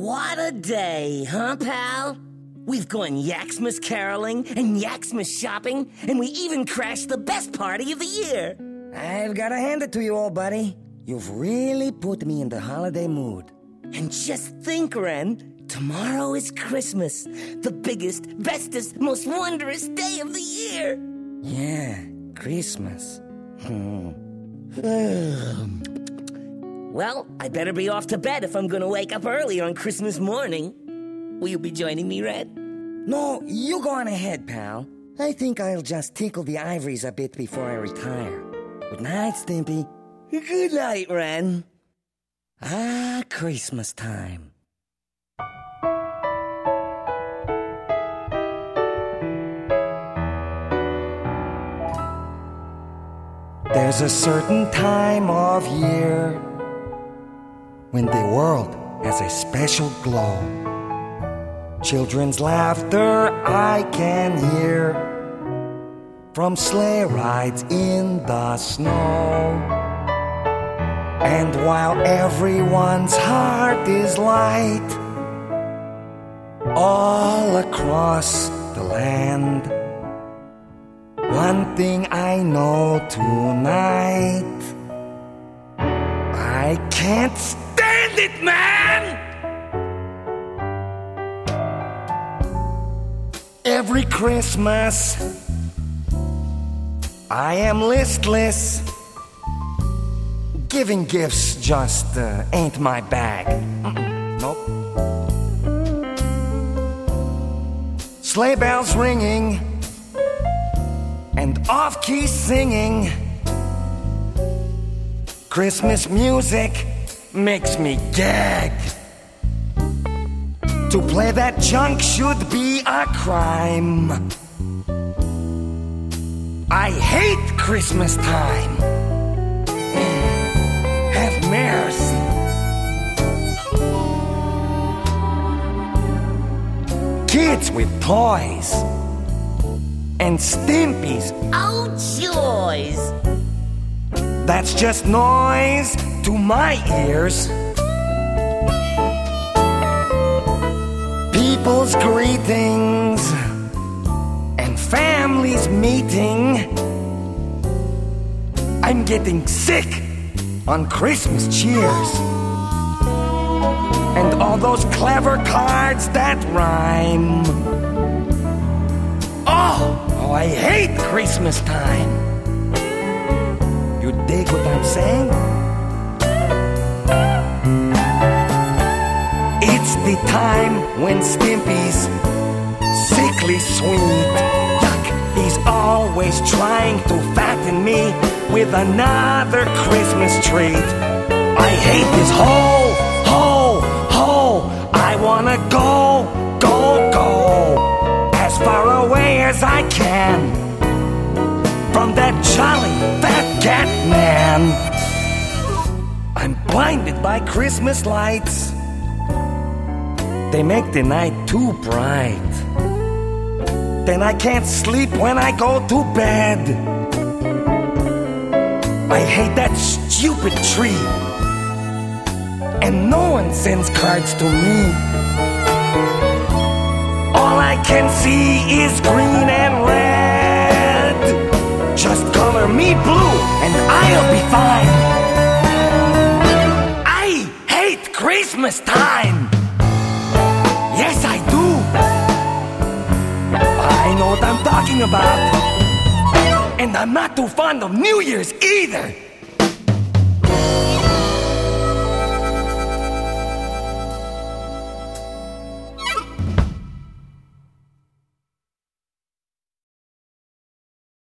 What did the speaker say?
What a day, huh, pal? We've gone Yaxmas caroling and Yaxmas shopping, and we even crashed the best party of the year. I've got to hand it to you, old buddy. You've really put me in the holiday mood. And just think, Ren, tomorrow is Christmas, the biggest, bestest, most wondrous day of the year. Yeah, Christmas. Well, I better be off to bed if I'm going to wake up early on Christmas morning. Will you be joining me, Red? No, you go on ahead, pal. I think I'll just tickle the ivories a bit before I retire. Good night, Stimpy. Good night, Ren. Christmas time. There's a certain time of year when the world has a special glow. Children's laughter I can hear from sleigh rides in the snow. And while everyone's heart is light all across the land, one thing I know tonight: I can't stand it, man! Every Christmas I am listless. Giving gifts just ain't my bag. Nope. Sleigh bells ringing and off-key singing. Christmas music makes me gag. To play that junk should be a crime. I hate Christmas time. Have mercy. Kids with toys and Stimpies. Oh, joys! That's just noise to my ears. People's greetings and families meeting. I'm getting sick on Christmas cheers and all those clever cards that rhyme. Oh, I hate Christmas time. You dig what I'm saying? It's the time when Stimpy's sickly sweet. Yuck, he's always trying to fatten me with another Christmas treat. I hate this ho, I wanna go as far away as I can from that jolly fat cat man. I'm blinded by Christmas lights. They make the night too bright. Then I can't sleep when I go to bed. I hate that stupid tree, and no one sends cards to me. All I can see is green and red. Just color me blue and I'll be fine. I hate Christmas time. Yes, I do. I know what I'm talking about. And I'm not too fond of New Year's either.